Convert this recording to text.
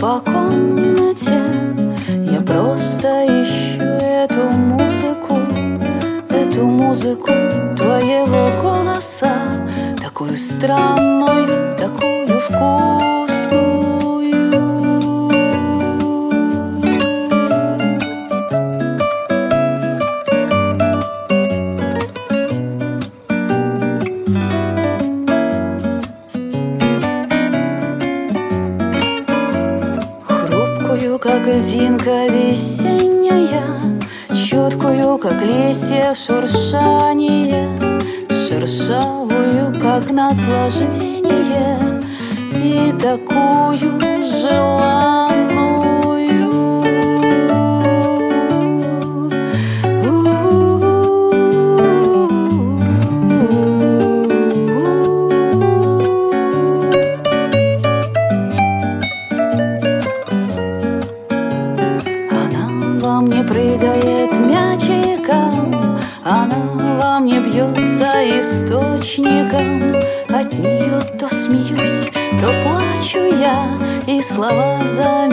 по комнате. Я просто ищу эту музыку твоего голоса, такую странную, такую вкусную. Хрупкую, как льдинка весенняя, чуткую, как листья шуршание, шершавую, как наслаждение, и такую желанную. Она во мне прыгает мячиком, она во мне бьется источником. От нее то смеюсь, то плачу я, и слова за